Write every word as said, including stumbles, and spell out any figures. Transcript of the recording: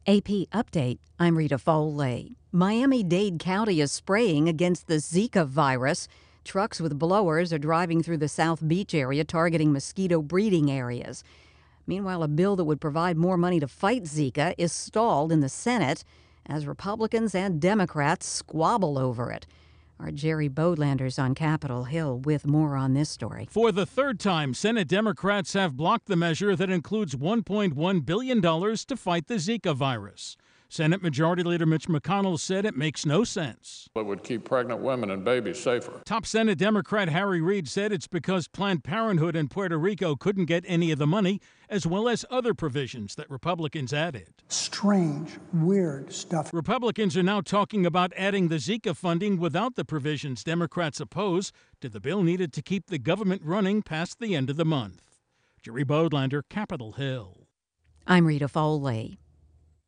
A P Update, I'm Rita Foley. Miami-Dade County is spraying against the Zika virus. Trucks with blowers are driving through the South Beach area targeting mosquito breeding areas. Meanwhile, a bill that would provide more money to fight Zika is stalled in the Senate as Republicans and Democrats squabble over it. Our Jerry Bodlander's on Capitol Hill with more on this story. For the third time, Senate Democrats have blocked the measure that includes one point one billion dollars to fight the Zika virus. Senate Majority Leader Mitch McConnell said it makes no sense. It would keep pregnant women and babies safer. Top Senate Democrat Harry Reid said it's because Planned Parenthood in Puerto Rico couldn't get any of the money, as well as other provisions that Republicans added. Strange, weird stuff. Republicans are now talking about adding the Zika funding without the provisions Democrats oppose to the bill needed to keep the government running past the end of the month. Jerry Bodlander, Capitol Hill. I'm Rita Foley.